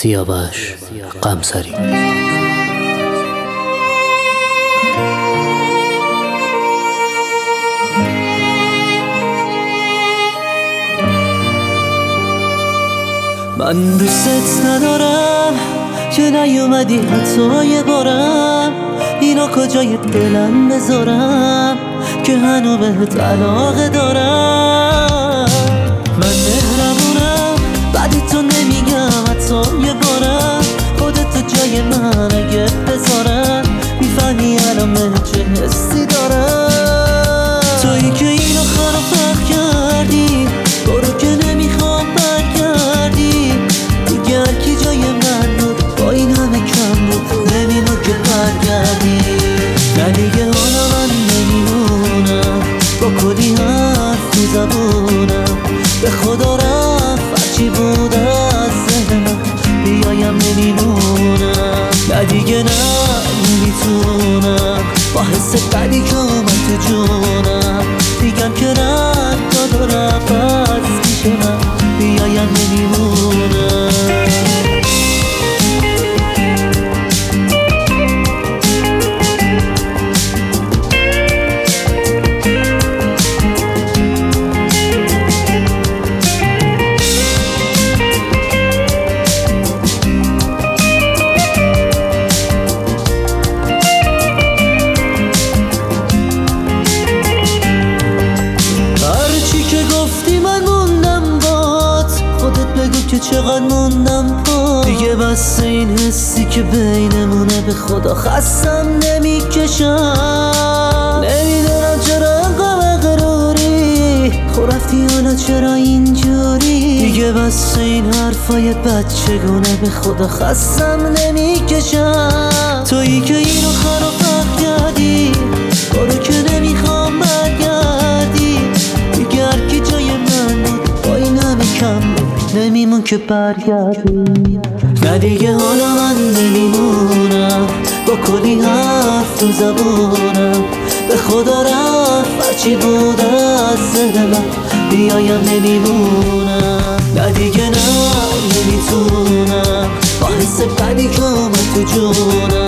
سیاوش قمصری. من دوست ندارم که نیومدی حتی یه بارم، اینا کجای دلم بذارم که هنو بهت علاقه دارم. من مهربونم بعد تو نمیگم حتی یه بارم، خودتو جای من اگه بذارم میفهمی الان من چه حسی دارم. تویی که اینو خراب کردی، برو که نمیخوام برگردی دیگه. هرکی جای من بود با این همه کم بود، نمیمون که برگردی. نه دیگه حالا من نمیمونم با کلی حرف تو زبونم، به خدا رفت هرچی بود از ذهن من بیایم نمیمونم. نه دیگه نه نمیتونم با حس بدی که اومد تو جونم، میگم که رد دارم از پیش من بیایم نمیمونم. که چقدر موندم پا دیگه، بس این حسی که بینمونه به خدا خستم نمیکشم. نمیدونم چرا انقدر غروری، خب رفتی حالا چرا اینجوری دیگه، بس این حرفای بچگونه به خدا خستم نمیکشم. تویی که اینو خراب کردی، برو که نمیخوام برگردی دیگه. هرکی جای من بود با این همه کم بود نمیمون که برگردی. نه دیگه حالا من نمیمونم با کلی حرف تو زبونم، به خدا رفت هرچی بود از ذهن من بیایم نمیمونم. نه دیگه نه نمیتونم با حس بدی که اومد تو جونم،